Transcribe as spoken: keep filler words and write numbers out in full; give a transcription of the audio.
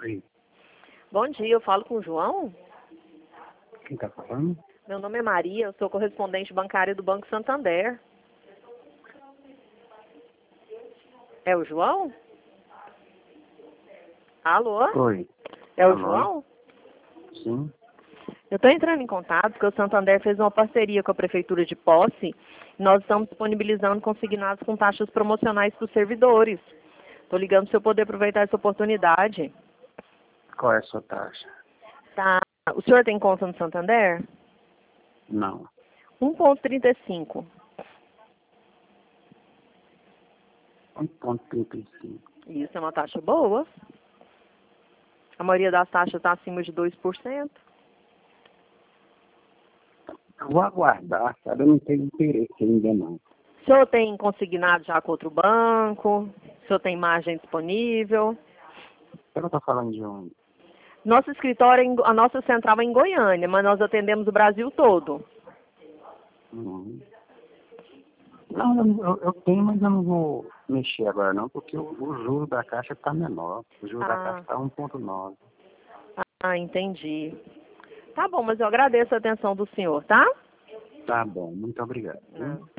Oi. Bom dia, eu falo com o João. Quem está falando? Meu nome é Maria, eu sou correspondente bancária do Banco Santander. É o João? Alô? Oi. É o Alô? João? Sim. Eu estou entrando em contato porque o Santander fez uma parceria com a Prefeitura de Posse. Nós estamos disponibilizando consignados com taxas promocionais para os servidores. Estou ligando para eu poder aproveitar essa oportunidade. Qual é a sua taxa? Tá. O senhor tem conta no Santander? Não. um vírgula trinta e cinco. um vírgula trinta e cinco. Isso é uma taxa boa. A maioria das taxas está acima de dois por cento. Eu vou aguardar, sabe? Eu não tenho interesse ainda não. O senhor tem consignado já com outro banco? O senhor tem margem disponível? Você não está falando de onde? Nosso escritório, é em- a nossa central é em Goiânia, mas nós atendemos o Brasil todo. Uhum. Não, eu, eu, eu tenho, mas eu não vou mexer agora não, porque o, o juro da caixa está menor. O juro da caixa Ah, está um vírgula nove. ah, entendi. Tá bom, mas eu agradeço a atenção do senhor, tá? Tá bom, muito obrigado. Viu? Não.